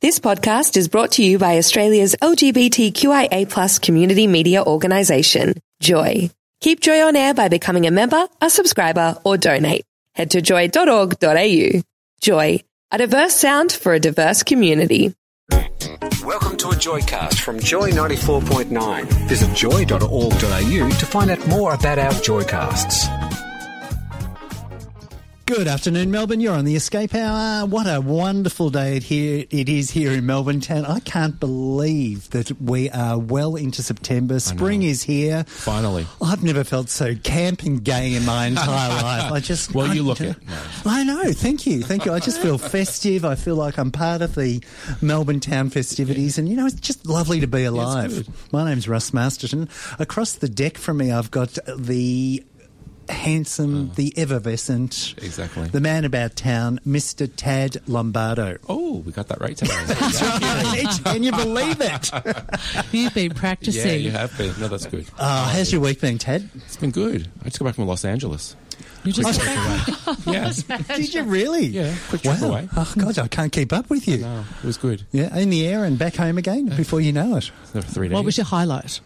This podcast is brought to you by Australia's LGBTQIA+ community media organisation, Joy. Keep Joy on air by becoming a member, a subscriber, or donate. Head to joy.org.au. Joy, a diverse sound for a diverse community. Welcome to a Joycast from Joy 94.9. Visit joy.org.au to find out more about our Joycasts. Good afternoon, Melbourne. You're on the Escape Hour. What a wonderful day it is here in Melbourne town. I can't believe that we are well into September. Spring is here. Finally. I've never felt so camp and gay in my entire life. Well, you look it. No. I know. Thank you. I just feel festive. I feel like I'm part of the Melbourne town festivities. And, it's just lovely to be alive. My name's Russ Masterton. Across the deck from me, I've got the handsome, the effervescent, exactly, the man about town, Mr. Tad Lombardo. Oh, we got that right today. Can you believe it? You've been practicing. Yeah, you have been. No, that's good. How's your week been, Tad? It's been good. I just got back from Los Angeles. You just Yeah. Did you really? Yeah, quick trip away. Oh, God, I can't keep up with you. No, it was good. Yeah, in the air and back home again before you know it. There were 3 days. What was your highlight?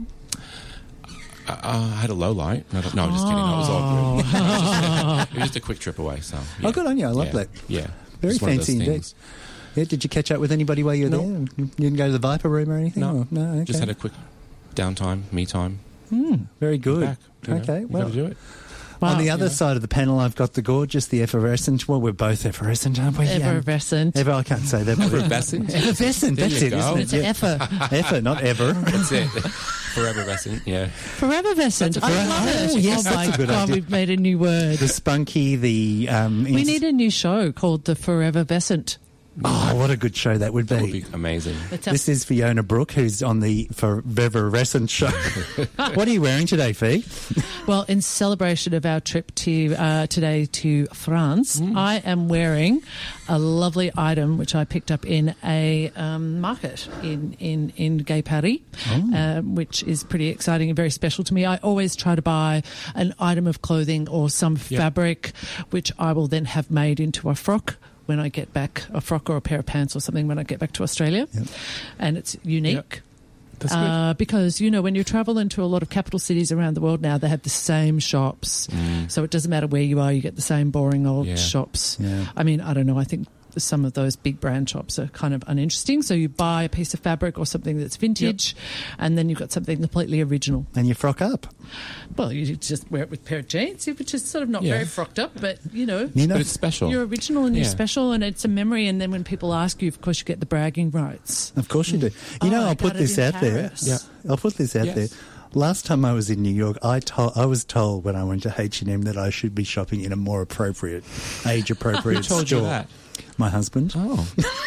I had a low light. No, just kidding. It was all good. It was just a quick trip away. So, yeah. Oh, good on you. I love that. Yeah. Very fancy indeed. Yeah, did you catch up with anybody while you were there? You didn't go to the Viper Room or anything? No. No, okay. Just had a quick downtime, me time. Very good. Back, okay, well, got to do it. On the other side of the panel, I've got the gorgeous, the effervescent. Well, we're both effervescent, aren't we? Effervescent. I can't say that. Effervescent? Effervescent, that's it, isn't it? It's an effer. Effer, not ever. That's it. Forevervescent, yeah. Forevervescent. I love it. Oh, yes, oh my that's a good God, idea. we've made a new word. The spunky, the... we need a new show called The Forevervescent. Oh, what a good show that would be. That would be amazing. This is Fiona Brooke, who's on the Forevervescent show. What are you wearing today, Fee? Well, in celebration of our trip to today to France, I am wearing a lovely item which I picked up in a market in Gay Paris, which is pretty exciting and very special to me. I always try to buy an item of clothing or some fabric which I will then have made into a frock when I get back, a frock or a pair of pants or something when I get back to Australia. Yep. And it's unique. Yep. That's good. Because, when you travel into a lot of capital cities around the world now, they have the same shops. So it doesn't matter where you are, you get the same boring old shops. Yeah. I mean, I don't know, I think some of those big brand shops are kind of uninteresting. So you buy a piece of fabric or something that's vintage, and then you've got something completely original. And you frock up. Well, you just wear it with a pair of jeans, which is sort of not very frocked up, but, But it's special. You're original and you're special, and it's a memory. And then when people ask you, of course, you get the bragging rights. Of course you do. I'll put this out there. Yeah. I'll put this out there. Last time I was in New York, I was told when I went to H&M that I should be shopping in a more appropriate, age-appropriate store. Who told you that? My husband. Oh.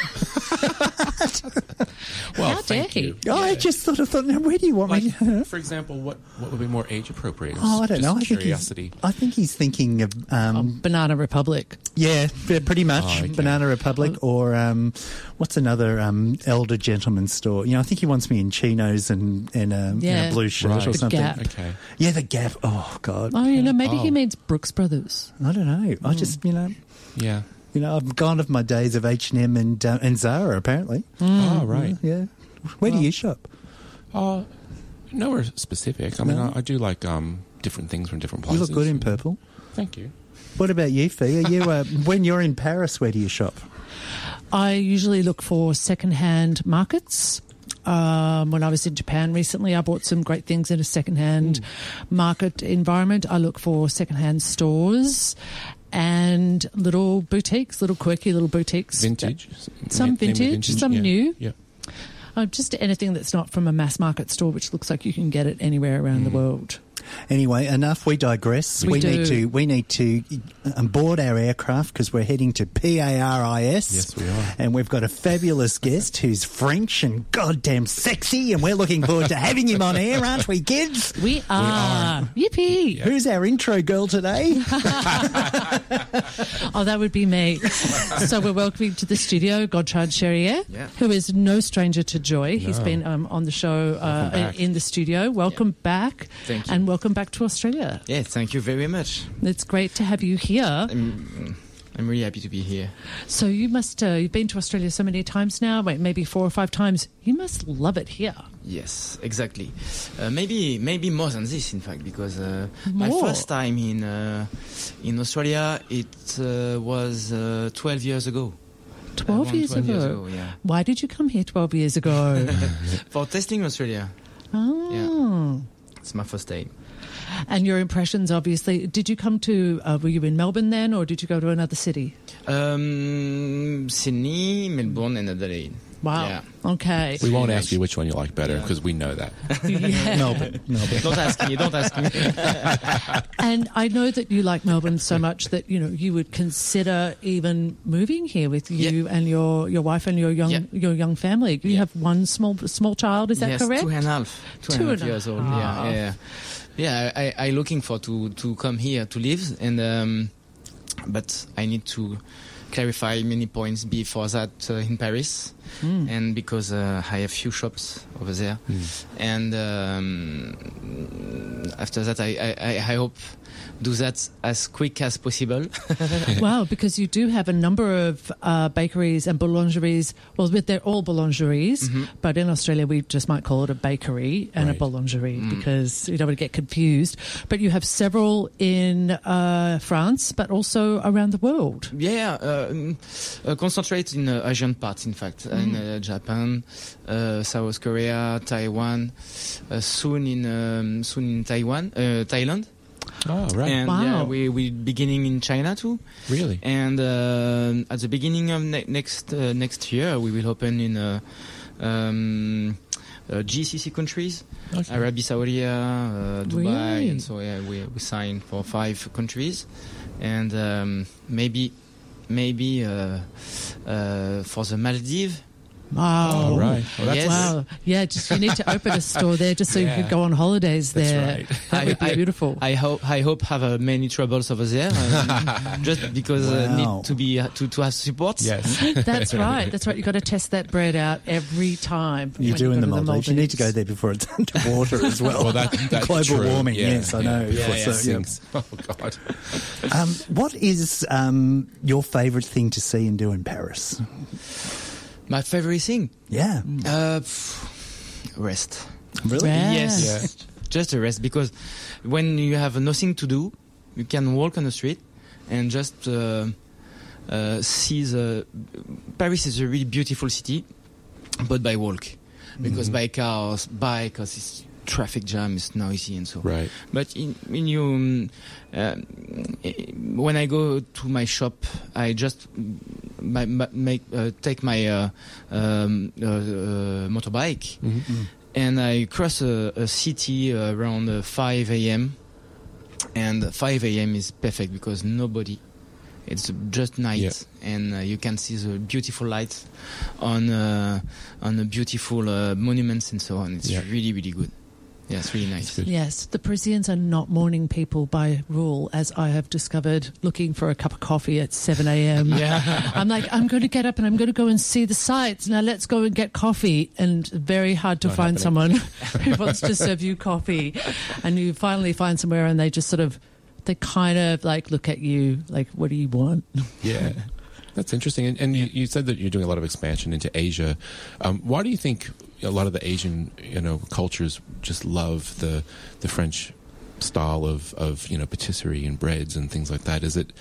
Well, How dare thank he? you. I just sort of thought, now, where do you want me to... For example, what would be more age appropriate? I don't know. Curiosity. I think he's thinking of... Banana Republic. Yeah, pretty much. Oh, okay. Banana Republic or what's another elder gentleman's store? I think he wants me in chinos and a blue shirt or The something. Gap. Okay. Yeah, the Gap. Oh, God. Oh, maybe he means Brooks Brothers. I don't know. I just, Yeah. I've gone of my days of H&M and Zara, apparently. Oh, right. Yeah. Where do you shop? Nowhere specific. I mean, I do like different things from different places. You look good in purple. Thank you. What about you, Fee? Are you, when you're in Paris, where do you shop? I usually look for second-hand markets. When I was in Japan recently, I bought some great things in a second-hand market environment. I look for second-hand stores and little boutiques, little quirky little boutiques. Vintage. Some vintage, some new. Yeah. Just anything that's not from a mass market store, which looks like you can get it anywhere around the world. Anyway, enough. We digress. We need to board our aircraft because we're heading to Paris. Yes, we are. And we've got a fabulous guest who's French and goddamn sexy, and we're looking forward to having him on air, aren't we, kids? We are. Yippee! Yeah. Who's our intro girl today? Oh, that would be me. So we're welcoming to the studio Godchard Cherrier, who is no stranger to Joy. No. He's been on the show in the studio. Welcome back. Thank you. And welcome back to Australia. Yeah, thank you very much. It's great to have you here. I'm really happy to be here. So you must, you've been to Australia so many times now, maybe 4 or 5 times. You must love it here. Yes, exactly. Maybe more than this, in fact, because my first time in Australia, it was 12 years ago. 12 years ago? Yeah. Why did you come here 12 years ago? For testing Australia. Oh. Yeah. It's my first time. And your impressions, obviously. Did you come to, were you in Melbourne then, or did you go to another city? Sydney, Melbourne, and Adelaide. Wow. Yeah. Okay. We won't ask you which one you like better because we know that. Yeah. Melbourne. Don't ask me. And I know that you like Melbourne so much that, you know, you would consider even moving here with you and your wife and your young family. You have one small child, is that yes, correct? 2.5 years old. Yeah. I looking for to come here to live, and but I need to clarify many points before that in Paris, and because I have few shops over there, and after that I hope do that as quick as possible. Wow, because you do have a number of bakeries and boulangeries. Well, they're all boulangeries, but in Australia we just might call it a bakery and a boulangerie because you don't want to get confused. But you have several in France, but also around the world. Yeah, concentrate in Asian parts, in fact, in Japan, South Korea, Taiwan, soon in Thailand. Oh, right. And yeah, we're beginning in China too. Really? And at the beginning of next year, we will open in GCC countries, Arabia Saudi, Dubai, and so we signed for 5 countries, and maybe for the Maldives. Wow. Oh, right. Well, yes. Wow. Yeah, just you need to open a store there just so you could go on holidays there. That's right. That would be beautiful. I hope have many troubles over there, just because need to have support. Yes. That's right. That's right. You've got to test that bread out every time. You do in the Maldives. You need to go there before it's underwater as well. Well, that's global true. warming. Yeah. Yes, I know. Oh, God. What is your favourite thing to see and do in Paris? My favorite thing? Yeah. Rest. Really? Yes. Yeah. Just a rest, because when you have nothing to do, you can walk on the street and just see Paris is a really beautiful city, but by walk, because by cars, because it's traffic jam, is noisy and so. Right. But when I go to my shop, I just take my motorbike, and I cross a city around 5 a.m. And 5 a.m. is perfect because nobody. It's just night, and you can see the beautiful lights on the beautiful monuments and so on. It's really, really good. Yeah, it's really nice. Yes, the Parisians are not morning people by rule, as I have discovered looking for a cup of coffee at 7 a.m. Yeah. I'm like, I'm going to get up and I'm going to go and see the sights. Now let's go and get coffee. And very hard to find someone who wants to serve you coffee. And you finally find somewhere and they just they kind of like look at you like, what do you want? Yeah. That's interesting. And you said that you're doing a lot of expansion into Asia. Why do you think a lot of the Asian, cultures just love the French style of patisserie and breads and things like that? Is it,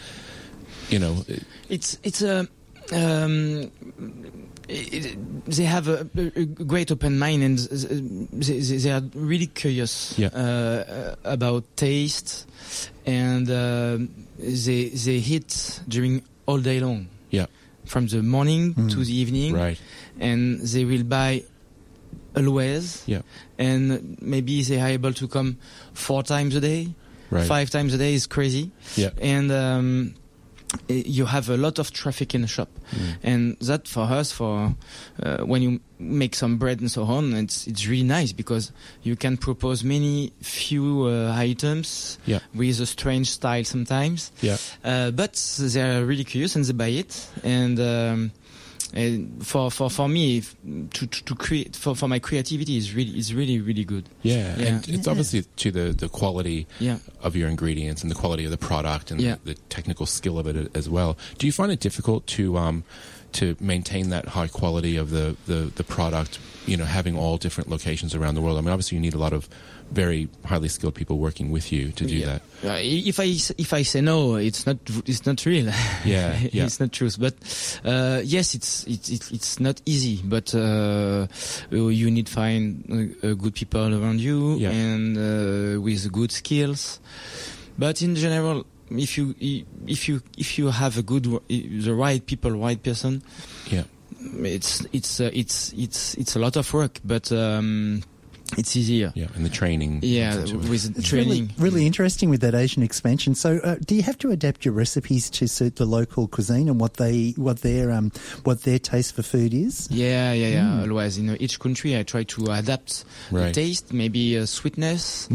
they have a great open mind, and they are really curious about taste, and they eat during all day long. Yeah, from the morning to the evening, right? And they will buy always. Yeah, and maybe they are able to come 4 times a day. Right. 5 times a day is crazy. Yeah, and you have a lot of traffic in the shop, and that for us, when you make some bread and so on, it's really nice because you can propose few items with a strange style sometimes. Yeah, but they are really curious and they buy it, and And for me, to create for my creativity is really good. Yeah, and it's obviously to the quality of your ingredients and the quality of the product and the technical skill of it as well. Do you find it difficult to maintain that high quality of the product, having all different locations around the world? I mean, obviously you need a lot of very highly skilled people working with you to do that. If I say no, it's not real. It's not true. But yes, it's not easy. But you need to find good people around you and with good skills. But in general, if you have the right people, right person, it's a lot of work, but it's easier. Yeah, and the training. Yeah, with training. Really interesting with that Asian expansion. So, do you have to adapt your recipes to suit the local cuisine and what their taste for food is? Yeah. Always, each country I try to adapt the taste, maybe sweetness,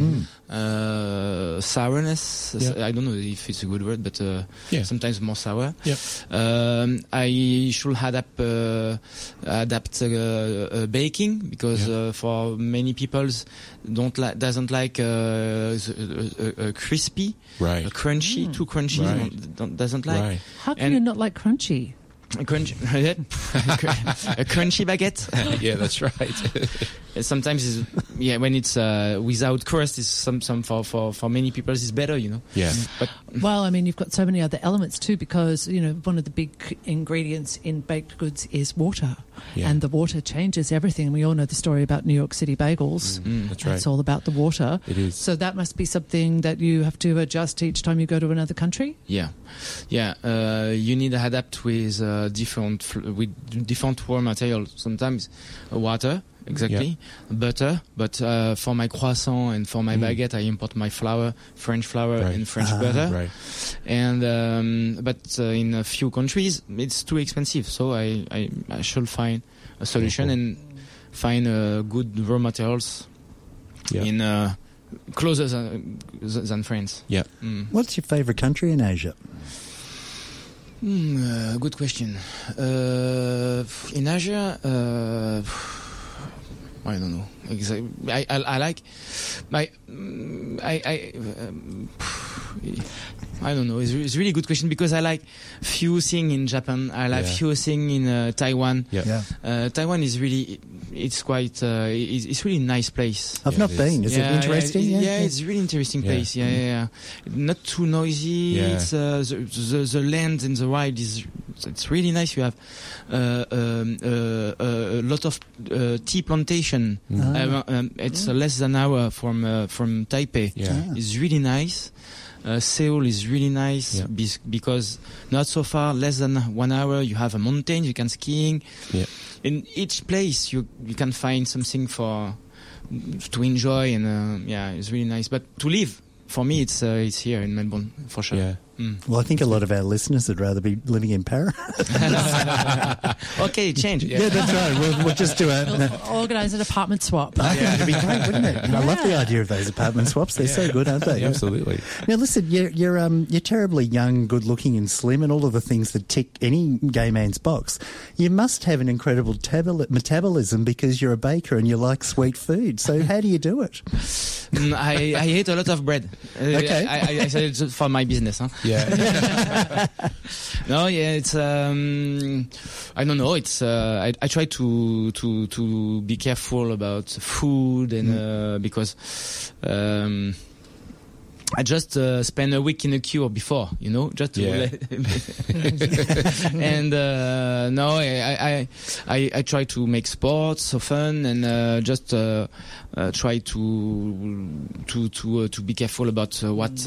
sourness. I don't know if it's a good word, but sometimes more sour. I should adapt baking because for many people doesn't like crispy, crunchy, too crunchy. Doesn't like. How can you not like crunchy? A crunchy baguette. Yeah, that's right. Sometimes, when it's without crust, is some for many people is better, Yeah. But well, I mean, you've got so many other elements too, because one of the big ingredients in baked goods is water, and the water changes everything. And we all know the story about New York City bagels. That's right. It's all about the water. It is. So that must be something that you have to adjust each time you go to another country. Yeah. You need to adapt with different raw materials. Sometimes water, exactly, butter. But for my croissant and for my baguette, I import my flour, French flour and French butter. Right. And but in a few countries, it's too expensive. So I should find a solution and find good raw materials in closer than France. Yeah. What's your favorite country in Asia? Good question. In Asia, I don't know exactly. I like I don't know. It's really good question because I like few things in Japan. I like few things in Taiwan. Taiwan is really, it's quite, it's really nice place. I've not been. Is it interesting? It's a really interesting place. Not too noisy. It's the land and the ride it's really nice. You have a lot of tea plantation. It's less than an hour from Taipei. It's really nice. Seoul is really nice because not so far, less than 1 hour, you have a mountain, you can skiing. In each place you can find something to enjoy, and it's really nice. But to live, for me, it's here in Melbourne for sure. Well, I think a lot of our listeners would rather be living in Paris. Okay, change. Yeah, that's right. We'll just do organise an apartment swap. It'd be great, wouldn't it? I love the idea of those apartment swaps. They're so good, aren't they? Absolutely. Now, listen, you're terribly young, good-looking, and slim, and all of the things that tick any gay man's box. You must have an incredible metabolism because you're a baker and you like sweet food. So, how do you do it? I eat a lot of bread. Okay. I said it's for my business. Huh? No, it's I don't know. It's I try to be careful about food and because I just spent a week in a cure before, just to and no, I try to make sports often and just try to be careful about what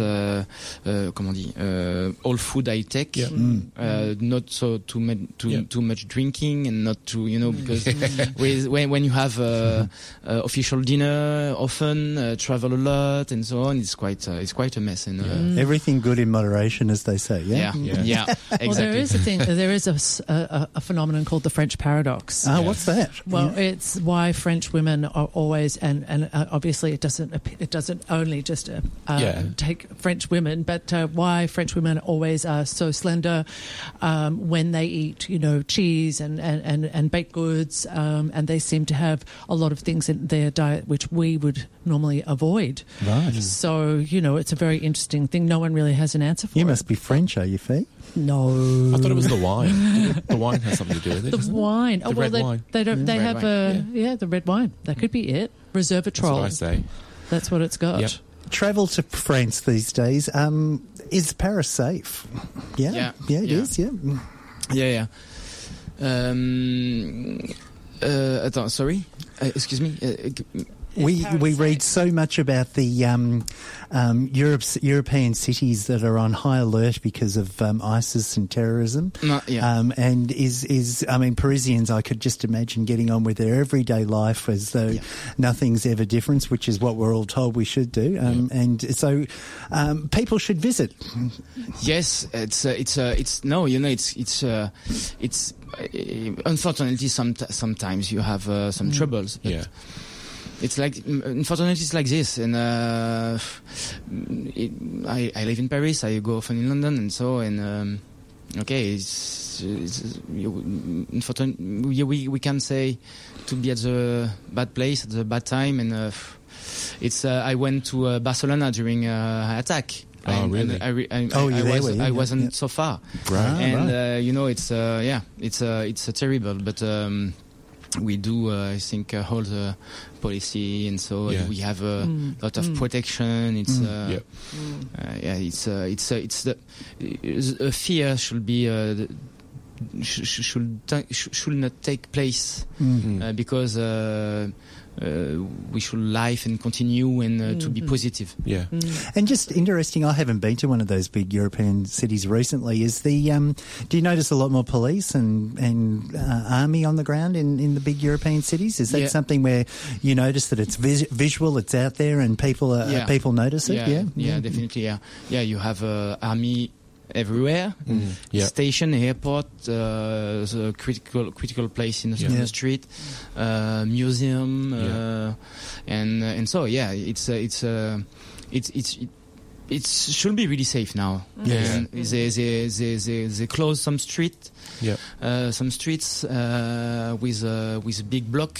all food I take, not so too much drinking and not to because when you have official dinner often, travel a lot and so on, it's quite quite a mess. And everything good in moderation, as they say. Yeah, exactly. Well, there is a thing. There is a phenomenon called the French paradox. What's that? Well, it's why French women are always, and obviously it doesn't only just take French women, but why French women always are so slender when they eat, cheese and baked goods, and they seem to have a lot of things in their diet which we would normally avoid. Right. So, it's a very interesting thing. No one really has an answer for it. You must be French, are you, Fee? No. I thought it was the wine. The wine has something to do with it. The wine. The red wine. They don't. They red have wine. the red wine. That could be it. Resveratrol. That's what I say. That's what it's got. Yep. Travel to France these days. Is Paris safe? Yeah, it is. Yeah. Sorry. Excuse me. We read so much about the European cities that are on high alert because of ISIS and terrorism. And Parisians, I could just imagine getting on with their everyday life as though nothing's ever different, which is what we're all told we should do. And so people should visit. Yes, it's unfortunately sometimes you have some troubles. But it's like, unfortunately, it's like this, and I live in Paris. I go often in London, and so, and unfortunately, we can say to be at the bad place at the bad time, and I went to Barcelona during attack. Oh, really? I wasn't so far, right? And it's terrible, but. We do, I think, hold the policy, and so we have a lot of protection. It's, it's the fear should be should not take place because we should live and continue and to be positive. Yeah. And just interesting, I haven't been to one of those big European cities recently. Is the do you notice a lot more police and army on the ground in the big European cities? Is that something where you notice that it's visual, it's out there, and people notice it? Yeah, definitely. Yeah. You have army everywhere, station, airport, the critical place in the street, museum, and so it should be really safe now. And they close some streets with a big block.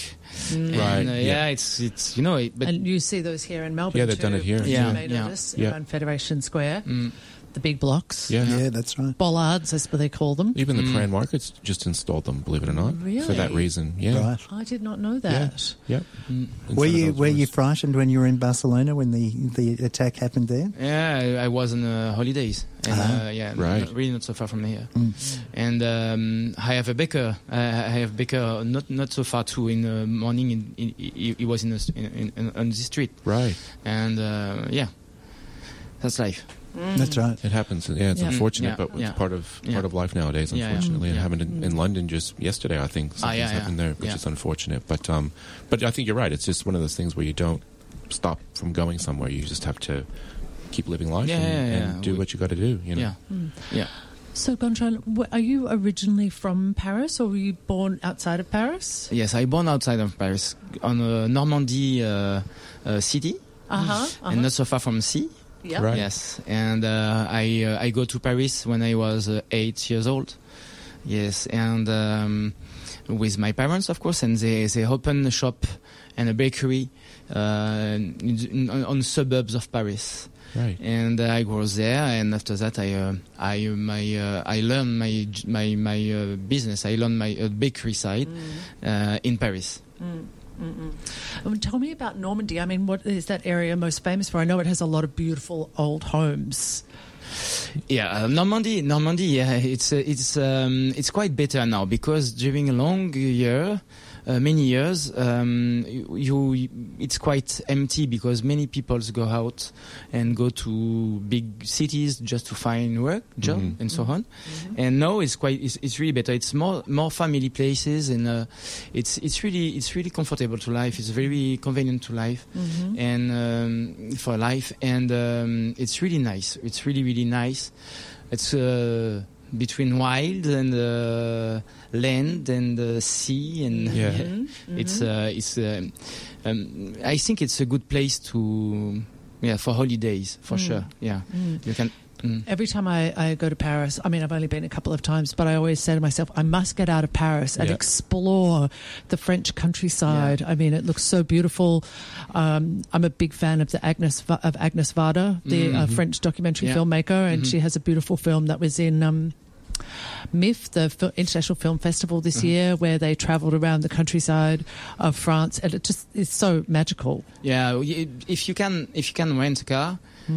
It's but and you see those here in Melbourne. Yeah, they've done it here. You may notice around Federation Square. The big blocks. Yeah, that's right. Bollards, as they call them. Even the Prahran Markets just installed them, believe it or not. Really? For that reason, Right. I did not know that. Yeah. Were you frightened when you were in Barcelona when the attack happened there? Yeah, I was on holidays. And, really not so far from here. And I have a baker. I have a baker not so far too. In the morning, he was on the street. Right. And that's life. That's right. It happens. Yeah, it's unfortunate, but it's part of life nowadays. Unfortunately, it happened in London just yesterday. I think something's happened there, which is unfortunate. But I think you're right. It's just one of those things where you don't stop from going somewhere. You just have to keep living life and do what you got to do. Yeah. So, Gontran, are you originally from Paris, or were you born outside of Paris? Yes, I born outside of Paris on Normandy city, and not so far from sea. Yeah. Right. Yes, and I go to Paris when I was 8 years old. Yes, and with my parents, of course, and they opened a shop and a bakery on the suburbs of Paris. Right. And I was there, and after that, I learned my business. I learned my bakery side in Paris. Tell me about Normandy. I mean, what is that area most famous for? I know it has a lot of beautiful old homes. Yeah, Normandy. Yeah, it's quite better now because during a long year, many years, it's quite empty because many people go out and go to big cities just to find work, job, and so on. And now it's really better. It's more family places, and it's really comfortable to life. It's very convenient to life and for life, and it's really nice. It's really nice. It's between wild and land and sea, and I think it's a good place to for holidays for sure. You can. Every time I go to Paris, I mean, I've only been a couple of times, but I always say to myself, I must get out of Paris and explore the French countryside. I mean, it looks so beautiful. I'm a big fan of Agnes Varda, the French documentary filmmaker, and she has a beautiful film that was in MIF, the International Film Festival this year, where they travelled around the countryside of France, and it just is so magical. Yeah, if you can rent a car.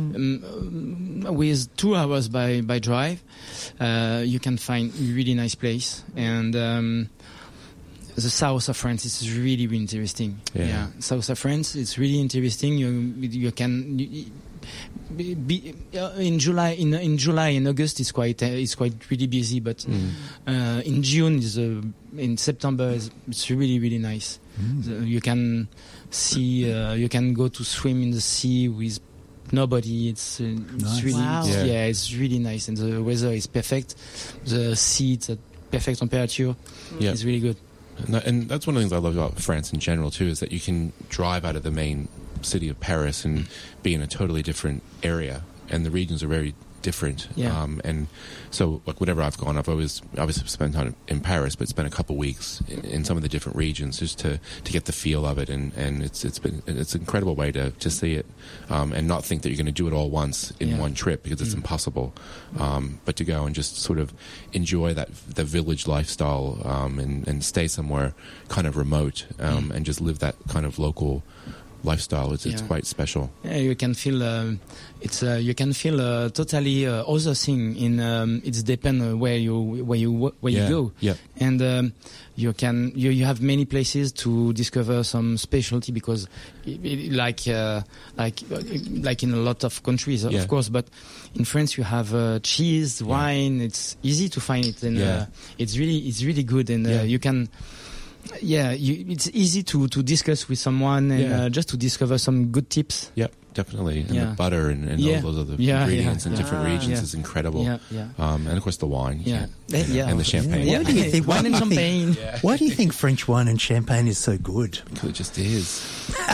With 2 hours by drive, you can find a really nice place, and the south of France is really interesting. South of France, it's really interesting. You can be in July and August it's quite really busy, but in June in September it's really nice. You can see you can go to swim in the sea with nobody. It's really it's really nice, and the weather is perfect. The sea, it's at perfect temperature. It's really good. And that's one of the things I love about France in general too, is that you can drive out of the main city of Paris and be in a totally different area, and the regions are very different. And so, like, whenever I've gone, I've always obviously spent time in Paris, but spent a couple of weeks in some of the different regions just to get the feel of it, and it's an incredible way to see it, and not think that you're going to do it all once in one trip, because it's impossible, but to go and just sort of enjoy the village lifestyle, and stay somewhere kind of remote, and just live that kind of local lifestyle. It's quite special. You can feel you can feel totally other thing in it's depend where you go, and you have many places to discover some specialty, because like in a lot of countries, of course, but in France you have cheese, wine. It's easy to find it, and it's really good, and you can. It's easy to discuss with someone, and just to discover some good tips. Yep, definitely. And the butter and all those other ingredients in different regions is incredible. And of course the wine. And the champagne. Why do you think wine and champagne? Why do you think French wine and champagne is so good? Because it just is.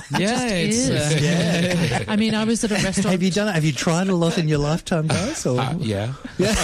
I mean, I was at a restaurant. Have you done it? Have you tried a lot in your lifetime, guys? Or? Yeah,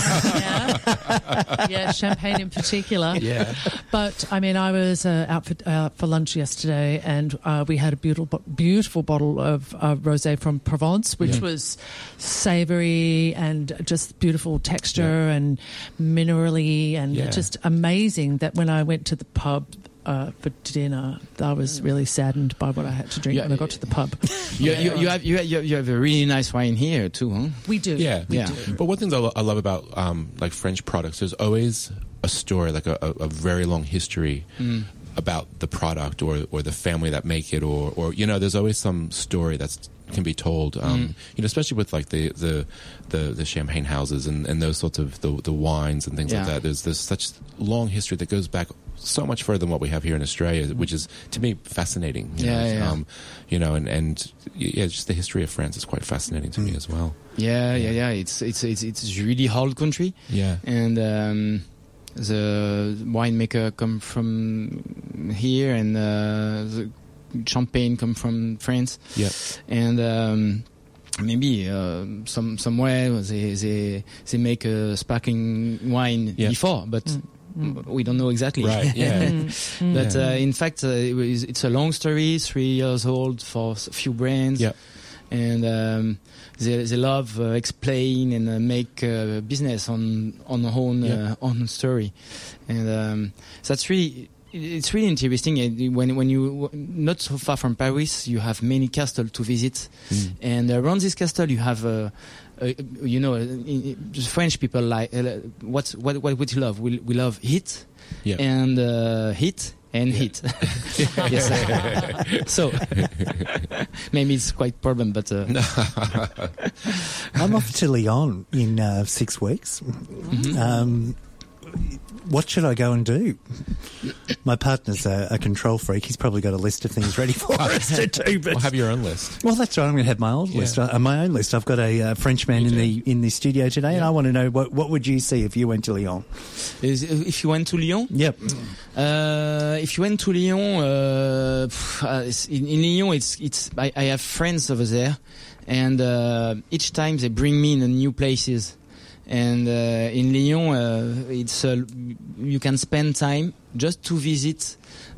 champagne in particular. But I mean, I was out for lunch yesterday, and we had a beautiful bottle of rosé from Provence, which was savoury and just beautiful texture and minerally, and just amazing. That when I went to the pub for dinner, I was really saddened by what I had to drink when I got to the pub. You have a really nice wine here too, huh? We do. Yeah. But one thing I love about like French products, there's always a story, like a very long history about the product or the family that make it, or there's always some story that's can be told, especially with like the champagne houses and those sorts of the wines and things like that. There's such long history that goes back so much further than what we have here in Australia, which is to me fascinating. And just the history of France is quite fascinating to me as well. It's really old country. And the winemaker come from here, and the champagne come from France. And maybe somewhere they make a sparkling wine before, but we don't know exactly. Right. But in fact, it's a long story. 3 years old for a few brands. And they love explain and make business on own story, and that's really. It's really interesting. When you not so far from Paris, you have many castles to visit, and around this castle you have, French people like what we love. We love heat, and heat and eat. Yes. So maybe it's quite problem, but I'm off to Lyon in 6 weeks. Mm-hmm. What should I go and do? My partner's a control freak. He's probably got a list of things ready for us to do. But have your own list. Well, that's right. I'm going to have my own list. My own list. I've got a Frenchman in the studio today, and I want to know what would you see if you went to Lyon? If you went to Lyon? Yep. If you went to Lyon, in Lyon, it's. I have friends over there, and each time they bring me in new places. And in Lyon, it's you can spend time just to visit.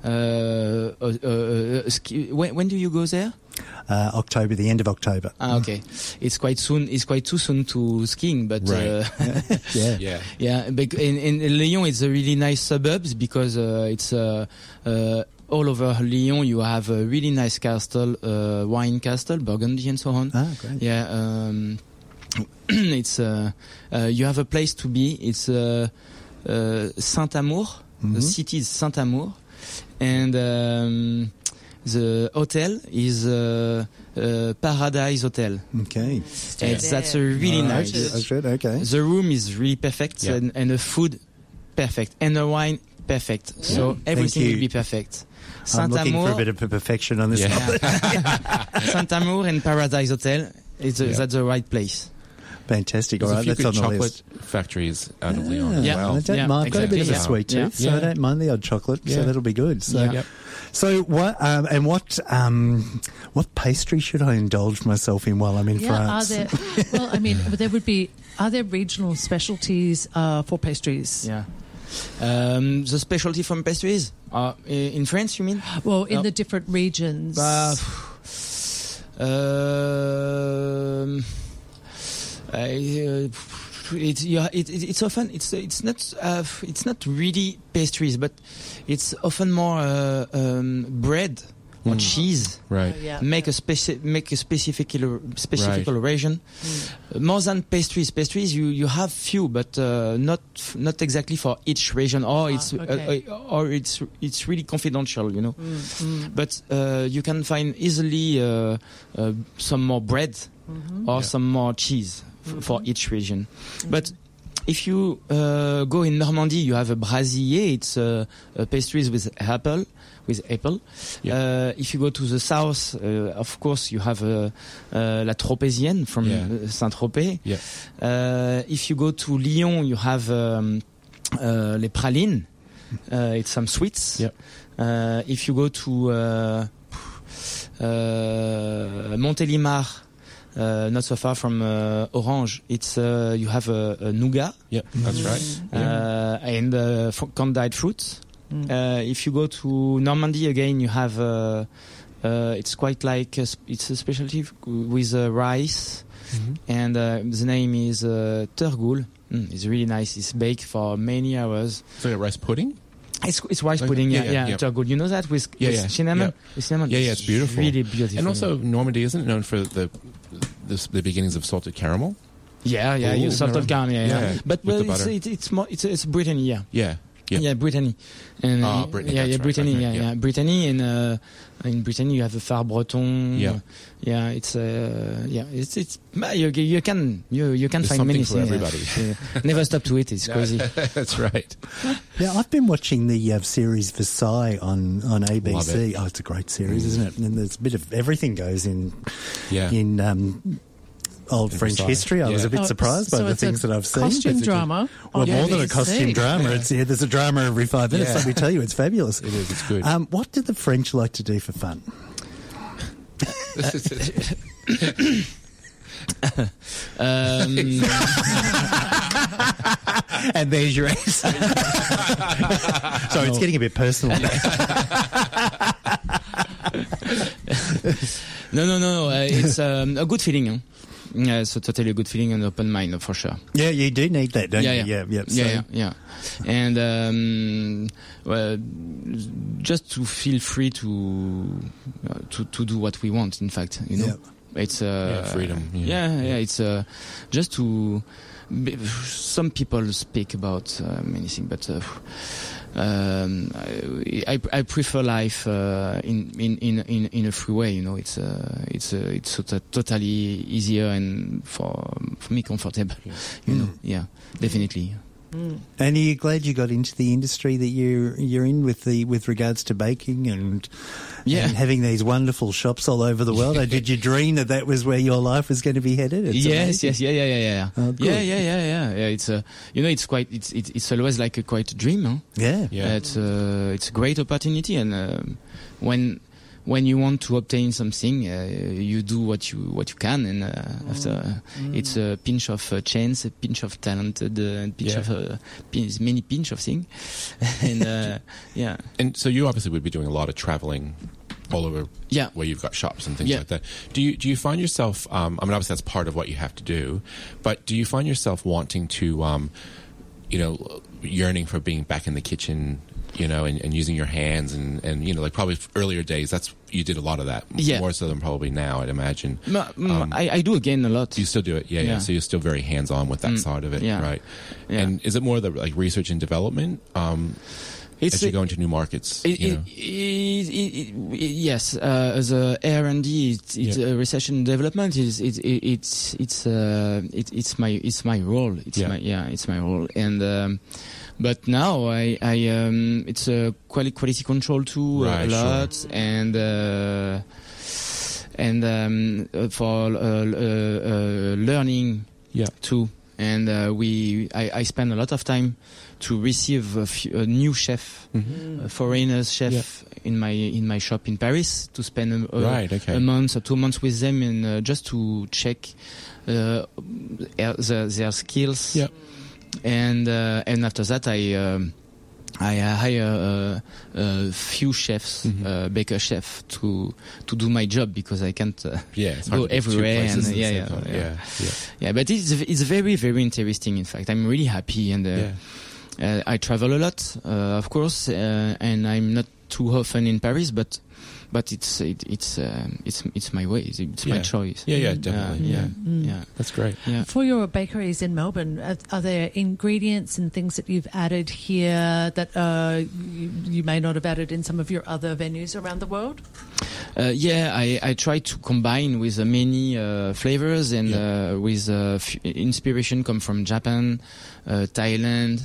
When do you go there? October, the end of October. Okay. It's quite soon. It's quite too soon to skiing, but right. yeah. In Lyon, it's a really nice suburbs because it's all over Lyon. You have a really nice castle, wine castle, Burgundy, and so on. Ah, great. Yeah. It's you have a place to be. It's Saint-Amour. Mm-hmm. The city is Saint-Amour, and the hotel is Paradise Hotel. Okay, that's a really nice. Okay. The room is really perfect, and the food perfect, and the wine perfect. Yeah. So everything will be perfect. I'm looking for a bit of perfection on this. Saint-Amour and Paradise Hotel. That's the right place. Fantastic. All right, that's on the list. Factories out of Lyon. Yeah, well. I don't mind. I've got a bit of a sweet tooth, so I don't mind the odd chocolate. So that'll be good. So what? And what pastry should I indulge myself in while I'm in France? Are there regional specialties for pastries? Yeah. The specialty from pastries in France, you mean? Well, in the different regions. It's often it's not really pastries, but it's often more bread or cheese. Right. Make a specific region. More than pastries. Pastries you have few, but not exactly for each region. Or it's really confidential, you know. But you can find easily some more bread or some more cheese. For each region. But if you go in Normandy, you have a brasier. It's pastries with apple. If you go to the south, of course, you have la Tropézienne from Saint-Tropez. If you go to Lyon, you have les pralines. It's some sweets. If you go to Montélimar, not so far from Orange, it's you have a nougat. Yeah, that's right. And candied fruits. If you go to Normandy again, you have it's quite like it's a specialty with rice, and the name is tergoul. It's really nice. It's baked for many hours. So a rice pudding. It's rice pudding, tergoul. You know that with cinnamon. With cinnamon. Yeah, it's beautiful. Really beautiful. And also Normandy isn't it known for the beginnings of salted caramel. You salted caramel. But it's Brittany, Brittany. And Brittany. Brittany. Brittany, and in Brittany you have a Phare Breton. It's you can There's find many for things. Everybody. Never stop to eat. It's crazy. That's right. Yeah, I've been watching the series Versailles on ABC. Oh, it's a great series, isn't it? And there's a bit of everything goes in old French history. I was a bit surprised by the things that I've seen. Costume drama. Well, more than a costume drama. There's a drama every 5 minutes. Let me tell you, it's fabulous. It is. It's good. What do the French like to do for fun? And there's your answer. Sorry, it's getting a bit personal. No. It's a good feeling. Yeah, it's totally a good feeling and open mind, for sure. Yeah, you do need that, don't you? Yeah. And just to feel free to do what we want. In fact, you know. It's freedom. It's just to. Some people speak about many things, but I prefer life in a free way. You know, it's totally easier and for me comfortable. You know, definitely. And are you glad you got into the industry that you're in with regards to baking and having these wonderful shops all over the world? Did you dream that was where your life was going to be headed? Yes. Oh, yeah. It's it's quite it's always like a quite a dream. Huh? Yeah. It's a great opportunity, and when you want to obtain something, you do what you can, and after it's a pinch of chance, a pinch of talent, a pinch of many pinch of things, and And so you obviously would be doing a lot of traveling all over, where you've got shops and things like that. Do you find yourself? I mean, obviously that's part of what you have to do, but do you find yourself wanting to, yearning for being back in the kitchen? You know, and using your hands and like probably earlier days, you did a lot of that. More so than probably now, I'd imagine. I do again a lot. You still do it, yeah. So you're still very hands on with that side of it, right? Yeah. And is it more the like research and development? As you go into new markets, yes. As a R&D, research and development it's my role. It's my role, and. But now it's a quality control too a lot, sure. and for learning too. And I spend a lot of time to receive a new chef, a foreigners chef in my shop in Paris, to spend a month or 2 months with them, and just to check their skills. And after that, I hire a few chefs, baker chef, to do my job, because I can't go everywhere. And but it's very, very interesting. In fact, I'm really happy, and I travel a lot, of course, and I'm not too often in Paris, but it's my way. It's my choice. Yeah, definitely. That's great. Yeah. For your bakeries in Melbourne, are there ingredients and things that you've added here that you may not have added in some of your other venues around the world? I try to combine with many flavors, and with inspiration come from Japan, Thailand.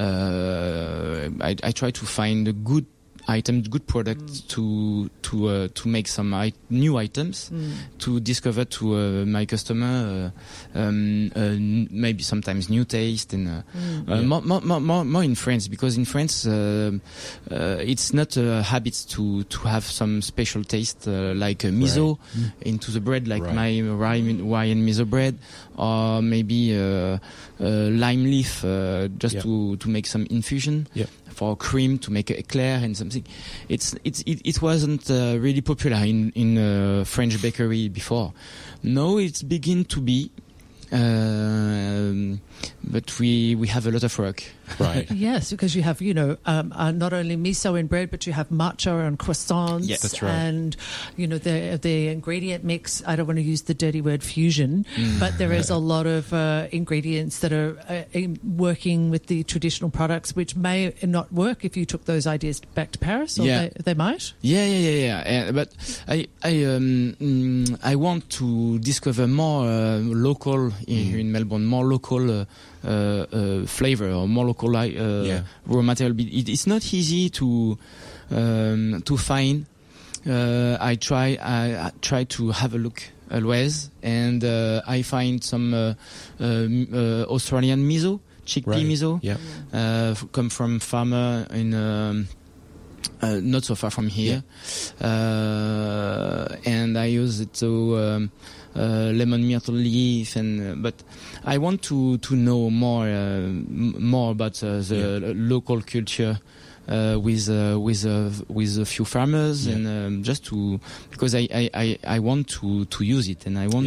I try to find a good items, good products to make some new items to discover to my customer, maybe sometimes new taste, and more in France, because in France it's not a habit to have some special taste like miso into the bread, like my rye and miso bread, or maybe lime leaf just to make some infusion. For cream, to make an eclair and something. It wasn't really popular in French bakery before. Now it's begin to be, but we have a lot of work. Right. Yes, because you have, not only miso in bread, but you have matcha and croissants. Yes, that's right. And, the ingredient mix, I don't want to use the dirty word fusion, but there is a lot of ingredients that are working with the traditional products, which may not work if you took those ideas back to Paris, or they might. Yeah. But I want to discover more local here in Melbourne, more local flavor, or more local raw material. It's not easy to find. I try to have a look always, and I find some Australian miso, chickpea miso, come from farmer in not so far from here, and I use it to lemon myrtle leaf, but I want to know more about the local culture with a few farmers, and just because I want to use it, and I want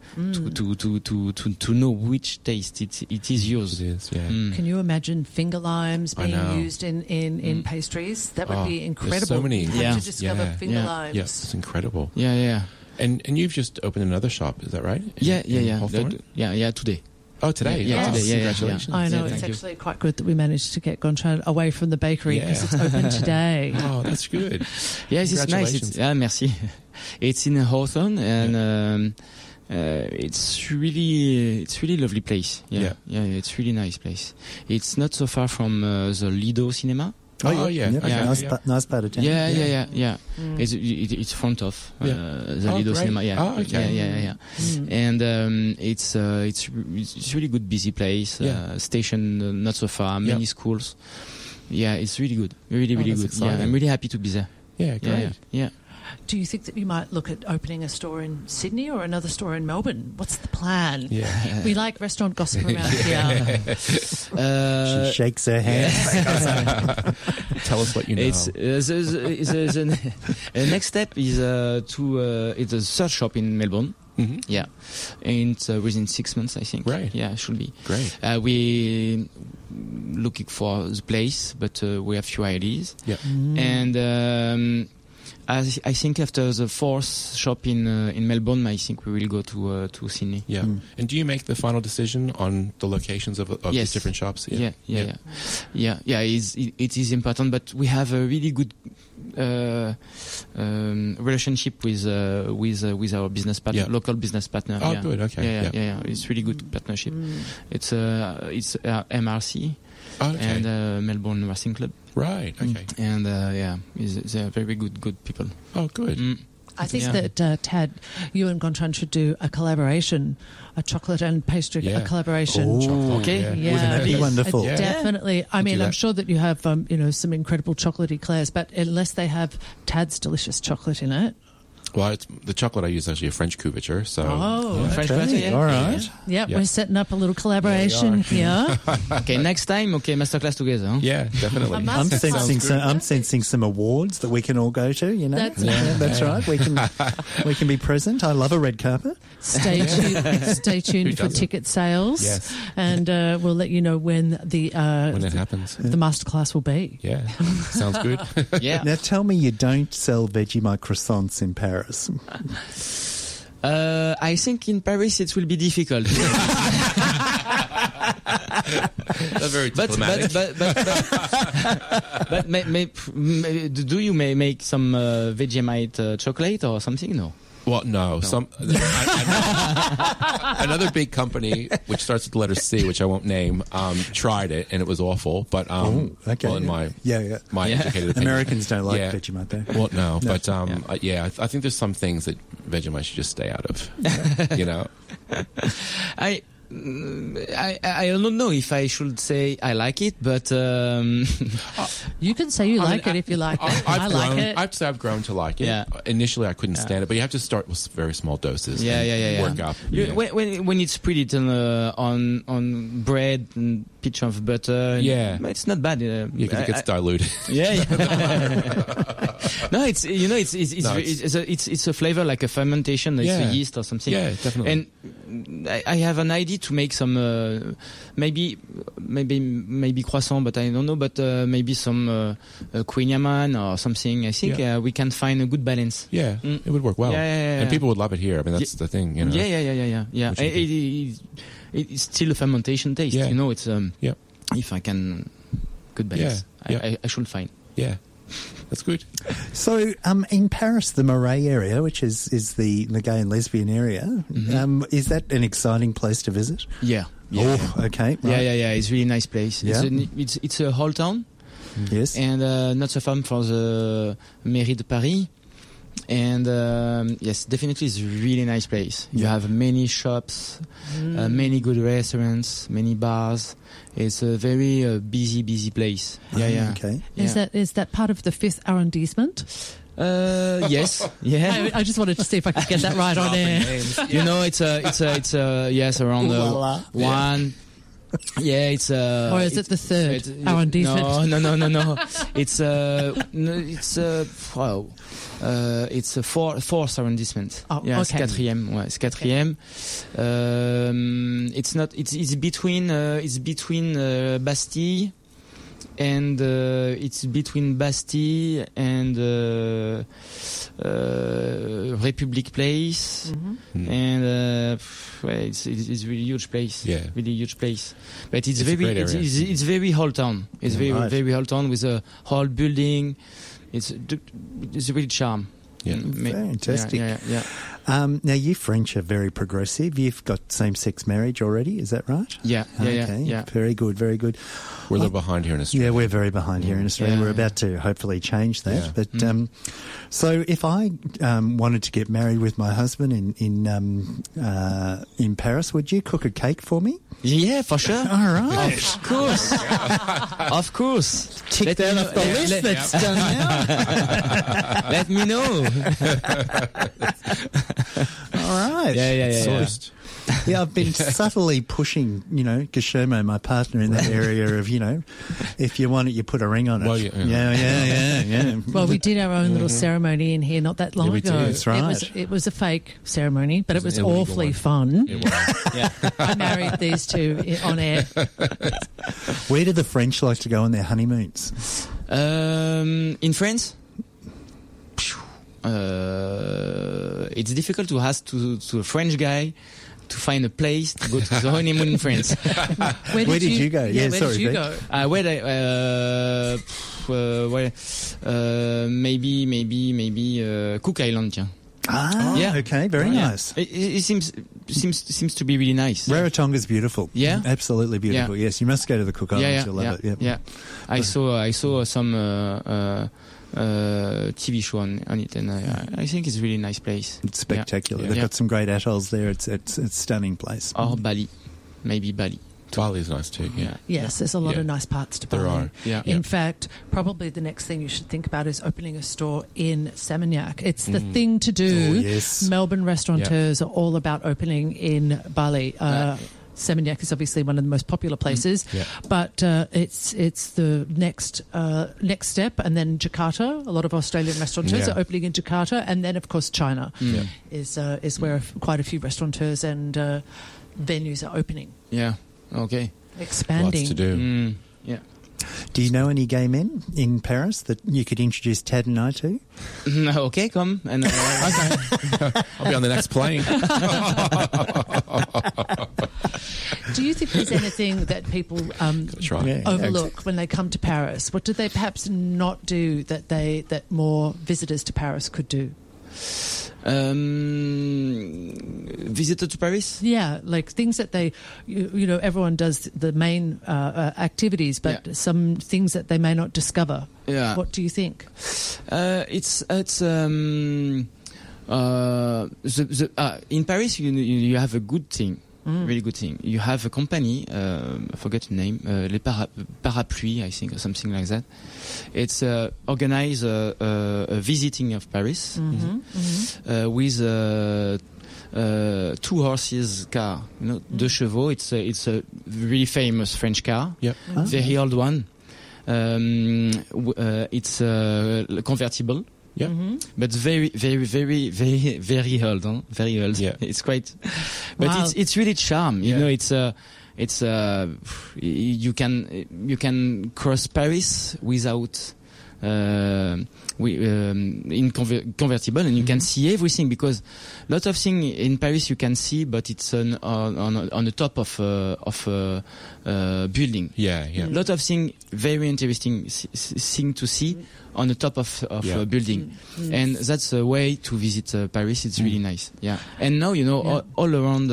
to know which taste it is used. Can you imagine finger limes being used in pastries? That would be incredible. So many. To discover finger limes. Yes, it's incredible. Yeah. And you've just opened another shop, is that right? Yeah, today. Oh, today? Yeah, today. Congratulations. I know, it's actually quite good that we managed to get Gontran away from the bakery because it's open today. Oh, that's good. Yes, it's nice. Merci. It's in Hawthorne, and it's really lovely place. Yeah, it's really nice place. It's not so far from the Lido Cinema. Oh yeah. Okay. Nice part of town. Yeah. It's front of the Lido Cinema. Yeah. Oh, okay. Yeah. And it's really good, busy place. Station not so far. Many schools. Yeah, it's really good. Really good. Exciting. Yeah, I'm really happy to be there. Yeah, great. Yeah. Do you think that you might look at opening a store in Sydney or another store in Melbourne? What's the plan? Yeah. We like restaurant gossip around here. She shakes her head. Tell us what you know. Next step is it's a third shop in Melbourne. Mm-hmm. Yeah, and within 6 months, I think. Right. Yeah, it should be. Great. We looking for the place, but we have few ideas. Yeah. And I think after the fourth shop in Melbourne, I think we will go to Sydney. Yeah. And do you make the final decision on the locations of these different shops? Yeah. It is important, but we have a really good relationship with our business partner, local business partner. Oh, good. Okay. Yeah. It's really good partnership. It's MRC. Oh, okay. And Melbourne Racing Club. Right. Okay. And they're very good people. Oh, good. I think that Tad, you and Gontran should do a collaboration, a chocolate and pastry collaboration. Ooh, okay. Yeah. Wouldn't that be wonderful? Definitely. I mean, I'm sure that you have some incredible chocolatey eclairs, but unless they have Tad's delicious chocolate in it. Well, the chocolate I use is actually a French couverture. So French couverture. All right. Yeah, we're setting up a little collaboration here. Okay, next time, masterclass together. Huh? Yeah, definitely. I'm sensing some awards that we can all go to. That's right. We can be present. I love a red carpet. Stay tuned for ticket sales. Yes. And we'll let you know when it happens. The masterclass will be. Yeah, sounds good. Yeah. Now tell me, you don't sell Vegemite croissants in Paris. I think in Paris it will be difficult. Very diplomatic. But do you make some Vegemite chocolate or something? No. Well, no. Another big company, which starts with the letter C, which I won't name, tried it, and it was awful. But in my educated opinion, Americans don't like Vegemite, though. Well, no. But I think there's some things that Vegemite should just stay out of. I don't know if I should say I like it, but you can say you like it if you like it. I like it. I'd say I've grown to like it. Yeah. Initially, I couldn't stand it, but you have to start with very small doses. Work up. When it's spread on bread and pinch of butter, it's not bad. Because it gets diluted. No, it's a flavor like a fermentation. It's a yeast or something. Yeah, definitely. And I have an idea to make some maybe croissant, but I don't know. But maybe some Queen Yaman or something. I think we can find a good balance. Yeah, it would work well. And people would love it here. I mean, that's the thing. Yeah. It's still a fermentation taste. Yeah. It's if I can good balance, I should find. Yeah. That's good. So, in Paris, the Marais area, which is the gay and lesbian area, is that an exciting place to visit? Yeah. Okay. Right. Yeah. It's a really nice place. Yeah. It's a whole town. Yes. And not so far from the Mairie de Paris. And yes, definitely it's a really nice place. You have many shops, many good restaurants, many bars. It's a very busy place. Okay. Is that part of the 5th arrondissement? Yes. Yeah. I just wanted to see if I could get that right on air. It's yes, around one. Yeah, it's or is it the 3rd arrondissement? No. It's a fourth arrondissement. Oh, yeah, okay. C'est 4e. Ouais, c'est 4e. It's between Bastille and it's between Bastille and Republic Place, and it's really huge place. Yeah, really huge place. But it's very whole town. It's very whole town with a whole building. It's really charm. Yeah, fantastic. Yeah. Now, you French are very progressive. You've got same-sex marriage already, is that right? Yeah. Very good, very good. We're a little behind here in Australia. Yeah, we're very behind here in Australia. We're about to hopefully change that. Yeah. But so, if I wanted to get married with my husband in Paris, would you cook a cake for me? Yeah, for sure. All right, of course, of course. Tick that off the list. That's done now. Let me know. All right. Yeah. Yeah, I've been subtly pushing, Guillermo, my partner, in that area of, if you want it, you put a ring on it. Well, yeah. Well, we did our own little ceremony in here not that long ago. That's right. It was a fake ceremony, but it was awfully fun. It was. Yeah. I married these two on air. Where do the French like to go on their honeymoons? In France? It's difficult to ask to a French guy to find a place to go to the honeymoon in France. Where did you go? Yeah, where sorry, did you go? Maybe Cook Island. Okay, very nice. It seems to be really nice. Rarotonga's beautiful. Yeah, absolutely beautiful. Yeah. Yes, you must go to the Cook Islands. You'll love it. Yeah. I saw some TV show on it, and I think it's a really nice place. It's spectacular. They've got some great atolls there. It's a stunning place. Or Bali, maybe Bali. Bali's nice too. Yeah. Yes, there's a lot of nice parts to Bali. There are. Yeah. In fact, probably the next thing you should think about is opening a store in Seminyak. It's the thing to do. Oh, yes. Melbourne restaurateurs are all about opening in Bali. Seminyak is obviously one of the most popular places, but it's the next step, and then Jakarta. A lot of Australian restaurateurs are opening in Jakarta, and then of course China is where quite a few restaurateurs and venues are opening. Yeah. Okay. Expanding. Lots to do. Yeah. Do you know any gay men in Paris that you could introduce Tad and I to? Okay, come. And, Okay. I'll be on the next plane. Do you think there's anything that people overlook when they come to Paris? What do they perhaps not do that more visitors to Paris could do? Visitor to Paris? Yeah, like things that they, everyone does the main activities, but some things that they may not discover. Yeah. What do you think? In Paris, you have a good thing. Really good thing. You have a company, I forget the name, Les Parapluies, I think, or something like that. It's organize a visiting of Paris with 2 horses car. Deux chevaux. It's a really famous French car. Yep. Very old one. It's convertible. Yeah, but very, very, very, very, very old. Huh? Very old. Yeah, it's quite. But it's really charm. You know, you can cross Paris without in convertible, and you can see everything, because a lot of things in Paris you can see, but it's on the top of building. Yeah. A lot of things, very interesting thing to see on the top of building, and that's a way to visit Paris. It's really nice. Yeah, and now all around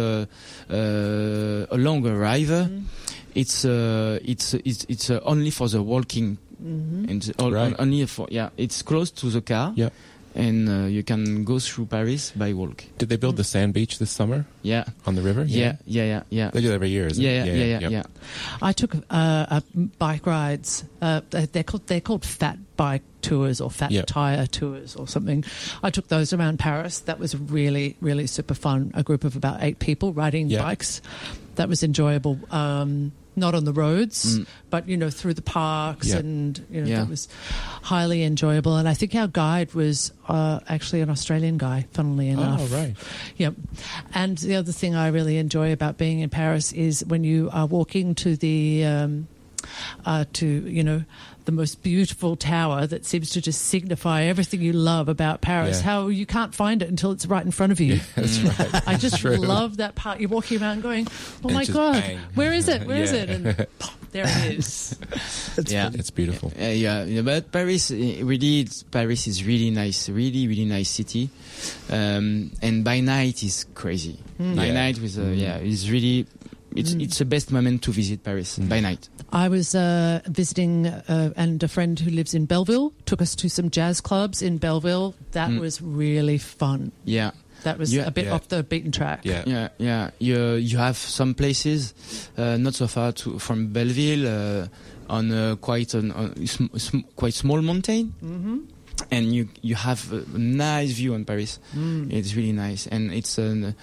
along a river, it's only for the walking. And only it's close to the car. Yeah. And you can go through Paris by walk. Did they build the sand beach this summer? Yeah. On the river? Yeah. They do that every year, isn't it? Yeah. I took bike rides. They're called fat bike tours or fat tire tours or something. I took those around Paris. That was really, really super fun. A group of about 8 people riding bikes. That was enjoyable. Not on the roads, but through the parks, and that was highly enjoyable. And I think our guide was actually an Australian guy, funnily enough. Oh, right. Yep. And the other thing I really enjoy about being in Paris is when you are walking to the to the most beautiful tower that seems to just signify everything you love about Paris. How you can't find it until it's right in front of you. Yeah, that's right. I just love that part. You're walking around going, "Oh my God, bang. where is it? Where is it?" And pop, there it is. It's beautiful. But Paris is really nice, really nice city, and by night is crazy. By night with it's really. It's the best moment to visit Paris by night. I was visiting, and a friend who lives in Belleville took us to some jazz clubs in Belleville. That was really fun. Yeah. That was a bit off the beaten track. Yeah. You have some places not so far from Belleville on quite small mountain. Mm-hmm. And you have a nice view on Paris. It's really nice, and it's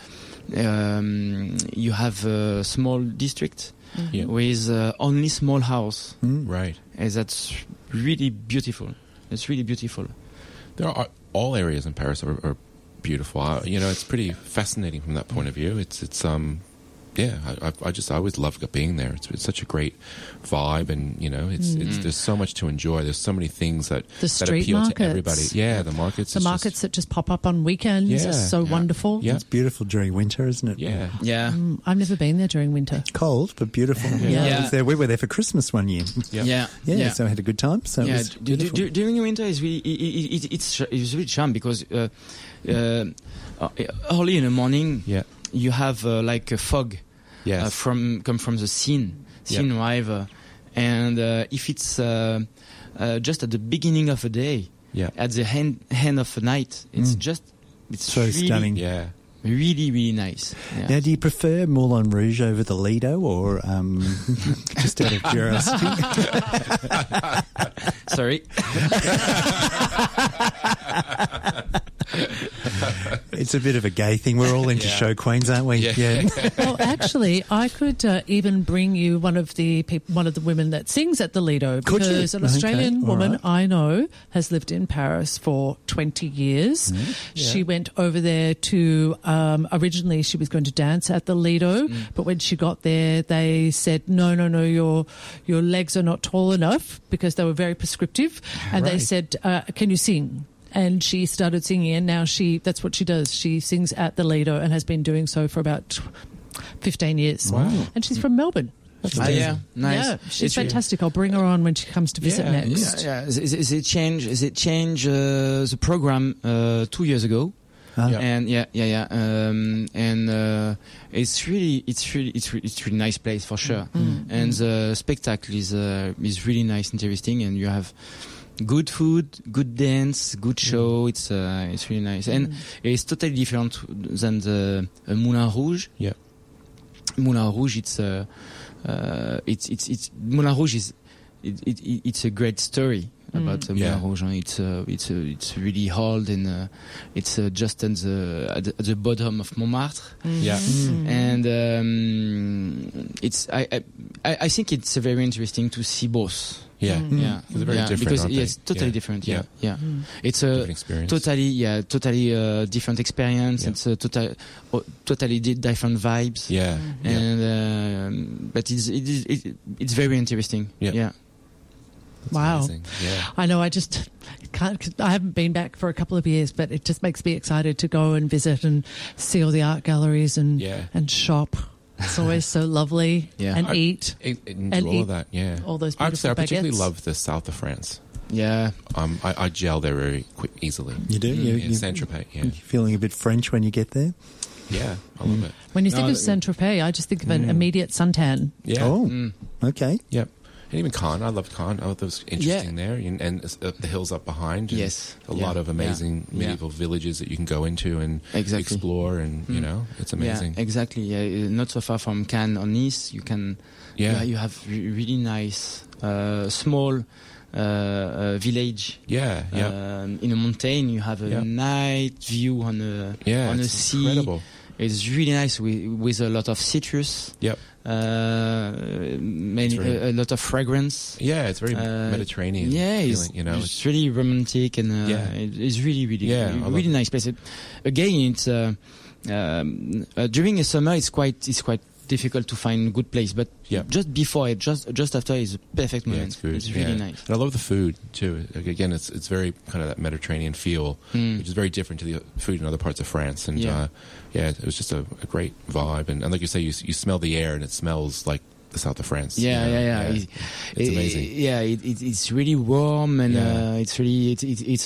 you have a small district with only small house. Right, and that's really beautiful. It's really beautiful. There are all areas in Paris are beautiful. It's pretty fascinating from that point of view. I always love being there. It's such a great vibe, and there's so much to enjoy. There's so many things that appeal markets. to everybody. Yeah, the markets. The markets that just pop up on weekends are so wonderful. Yeah. It's beautiful during winter, isn't it? Yeah. I've never been there during winter. Cold, but beautiful. We were there for Christmas one year. So I had a good time. So it was beautiful. During winter is really it's really charming because early in the morning you have like a fog. Yes. Come from the Seine River, and if it's just at the beginning of a day, at the end of the night, it's so really stunning. Yeah, really nice. Yeah. Now, do you prefer Moulin Rouge over the Lido, or just out of curiosity? Sorry. It's a bit of a gay thing. We're all into show queens, aren't we? Yeah. Well, actually, I could even bring you one of the women that sings at the Lido, because an Australian woman I know has lived in Paris for 20 years. She went over there to originally she was going to dance at the Lido, but when she got there, they said no, your legs are not tall enough, because they were very prescriptive, and they said, can you sing? And she started singing, and now that's what she does. She sings at the Lido and has been doing so for about 15 years. Wow. And she's from Melbourne. That's nice. Yeah, she's fantastic. I'll bring her on when she comes to visit next. Yeah. Is it change the program 2 years ago? And it's really nice place for sure. And the spectacle is really nice, interesting, and you have good food, good dance, good show. It's really nice, and it's totally different than the Moulin Rouge. Yeah, Moulin Rouge. It's Moulin Rouge is it's a great story about Moulin Rouge. It's really old, and it's just at the bottom of Montmartre. And I think it's very interesting to see both. It's very different, because it's totally different. It's a experience. Totally different experience. It's a totally different vibes. But it's very interesting. Wow. Amazing. Yeah. I know, I just can't, I haven't been back for a couple of years, but it just makes me excited to go and visit and see all the art galleries and shop. It's always so lovely and eat. And all of that, all those beautiful I particularly baguettes. love the south of France. Yeah. I gel there very easily. You do? Saint-Tropez, You're feeling a bit French when you get there? Yeah, I love it. When you think of Saint-Tropez, I just think of an immediate suntan. Yeah. Oh, okay. Yep. And even Cannes, I loved Cannes. I thought that was interesting there. And the hills up behind. And a lot of amazing medieval villages that you can go into and explore, and, it's amazing. Yeah, exactly. Not so far from Cannes or Nice, you can... you have really nice, small... village. In a mountain, you have a night view on a sea. Incredible. It's really nice with a lot of citrus. Yep. A lot of fragrance. Yeah, it's very Mediterranean. Yeah, feeling, it's really romantic, and it's really nice place. Again, it's during the summer, it's quite difficult to find good place, but just before it, just after is a perfect moment. It's good. It's really nice. And I love the food too. Again, it's very kind of that Mediterranean feel, which is very different to the food in other parts of France. And it was just a great vibe. And like you say, you smell the air and it smells like the south of France. It's amazing. It's really warm and it's really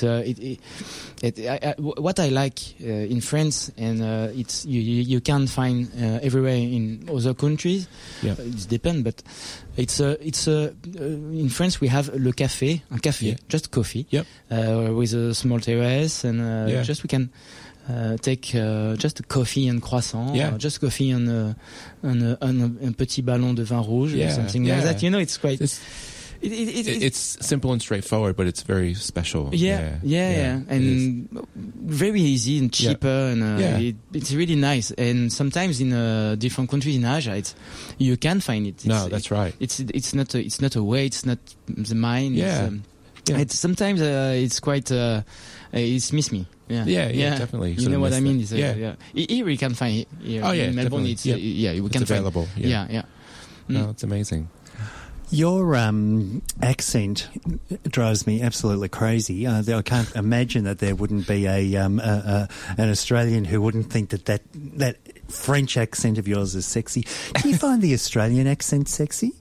what I like in France, and it's you can't find everywhere in other countries. It depends, but it's in France we have le café, un café, just coffee, with a small terrace, and just we can. Take just a coffee and croissant, or just coffee and un petit ballon de vin rouge or something like that. You know, it's quite. It's simple and straightforward, but it's very special. And very easy and cheaper, and it's really nice. And sometimes in different countries in Asia, you can find it. That's right. It's not a way. It's not the mine. It's sometimes it's quite it's miss me. Definitely. You know what I mean? Here we can find it. In Melbourne, we can available. Find. No, it's amazing. Your accent drives me absolutely crazy. I can't imagine that there wouldn't be an Australian who wouldn't think that French accent of yours is sexy. Do you find the Australian accent sexy?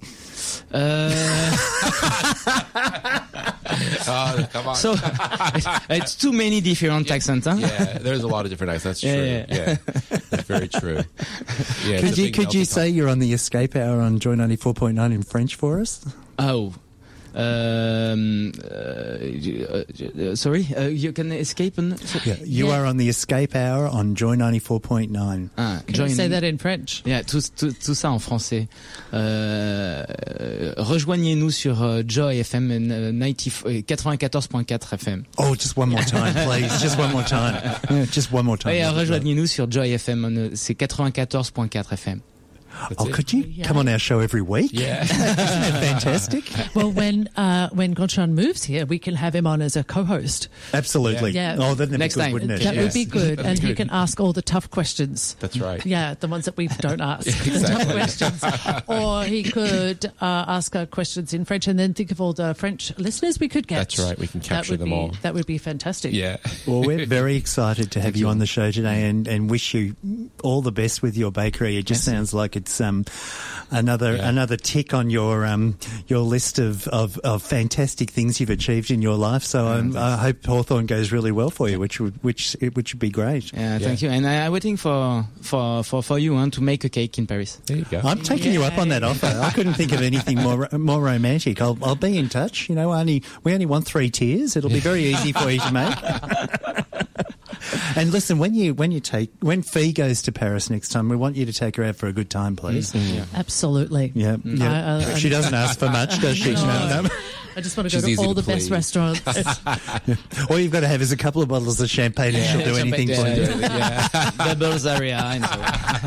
Come on. So it's too many different accents, huh? Yeah, there's a lot of different accents. That's true. Yeah. That's very true. Yeah, could you say you're on the Escape Hour on Joy 94.9 in French for us? Oh. Sorry, you can escape. You are on the Escape Hour on Joy 94.9. Can you say that in French? Yeah, tout ça en français. Rejoignez-nous sur Joy FM 94.4 FM. Oh, just one more time, please. Just one more time. Just one more time. Et rejoignez-nous sur Joy FM, c'est 94.4 FM. Could you come on our show every week? Yeah. Isn't that fantastic? Well, when Gontran moves here, we can have him on as a co-host. Absolutely. Yeah. Oh, that'd be next good, time. wouldn't it? That would be good, and he can ask all the tough questions. That's right. Yeah, the ones that we don't ask. Tough questions. Or he could ask questions in French and then think of all the French listeners we could get. That's right. We can capture them all. That would be fantastic. Yeah. Well, we're very excited to have you on the show today and wish you all the best with your bakery. It just sounds like it's another tick on your list of fantastic things you've achieved in your life. So I hope Hawthorn goes really well for you, which would be great. Yeah, thank you. And I'm waiting for you to make a cake in Paris. There you go. I'm taking you up on that offer. I couldn't think of anything more romantic. I'll be in touch. You know, we only want 3 tiers. It'll be very easy for you to make. And listen, when Fee goes to Paris next time, we want you to take her out for a good time, please. Absolutely. Yeah. She doesn't ask for much, does she? No. I just want to go to all the best restaurants. All you've got to have is a couple of bottles of champagne and she'll do anything for you. Double Zaria and so.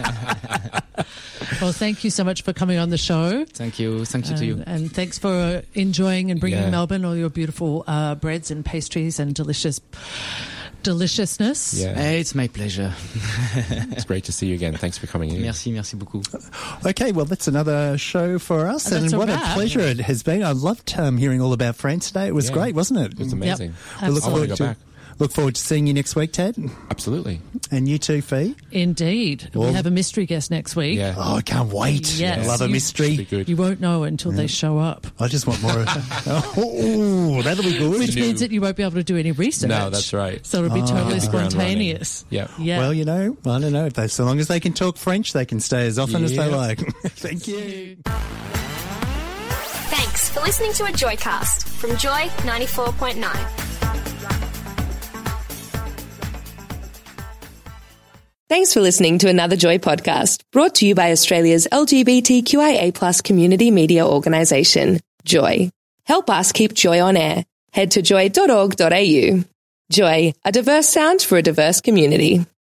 Well, thank you so much for coming on the show. Thank you to you. And thanks for enjoying and bringing Melbourne all your beautiful breads and pastries and deliciousness. Yeah. It's my pleasure. It's great to see you again. Thanks for coming in. Merci beaucoup. Okay, well, that's another show for us. And what a pleasure it has been. I loved hearing all about France today. It was great, wasn't it? It was amazing. Yep. Look forward to seeing you next week, Tad. Absolutely. And you too, Fee. Indeed. We have a mystery guest next week. Yeah. Oh, I can't wait. Yes. I love a mystery. You won't know until they show up. I just want more. Oh, that'll be good. Which means that you won't be able to do any research. No, that's right. So it'll be totally spontaneous. Yeah. Well, you know, I don't know. So long as they can talk French, they can stay as often as they like. Thank you. Thanks for listening to a Joycast from Joy 94.9. Thanks for listening to another Joy podcast brought to you by Australia's LGBTQIA+ community media organisation, Joy. Help us keep Joy on air. Head to joy.org.au. Joy, a diverse sound for a diverse community.